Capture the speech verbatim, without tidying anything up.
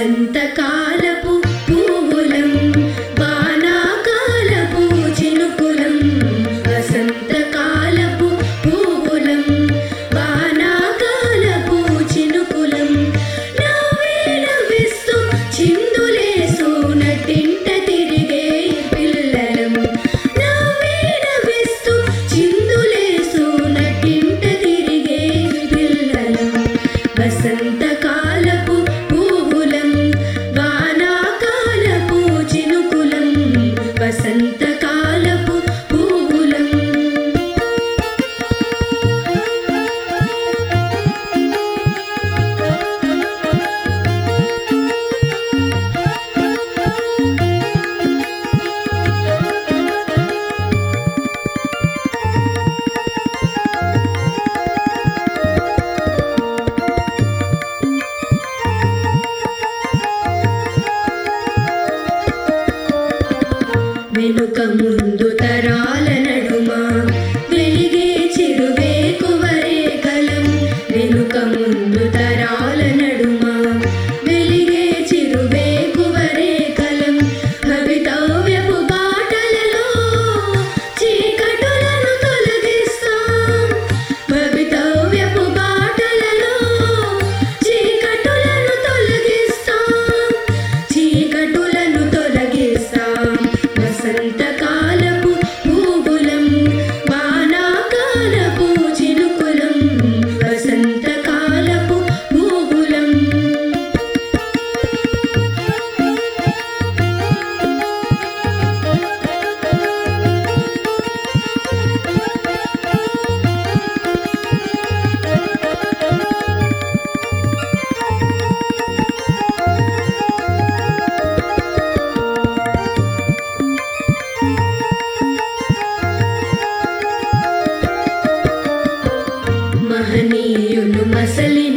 వసంతకాలపు పువ్వులం వానాకాలపు చినుకులం వసంతకాలపు పువ్వులం వానాకాలపు చినుకులం నవ్వే నవ్విస్తూ చిందులేస్తూ నటింట తిరిగే పిల్లలం నవ్వే నవ్విస్తూ చిందులేస్తూ నటింట తిరిగే పిల్లలం వసంతకాలపు వసంతకాలపు పువ్వులం వెనుక ముందు తరాల నడుమ వెలిగే చిరువేకువరే కలం వెనుక ముందు తరాల నడుమ వెలిగే చిరువేకువరే కలం భవితవ్యపు బాటలలో చీకటులను తొలగిస్తాం భవితవ్యపు బాటలలో చీకటులను తొలగిస్తాం చీకటులను తొలగిస్తాం వసంతకాలపు పువ్వులం వానాకాలపు చినుకులం వసంతకాలపు పువ్వులం మహనీయులు మసలి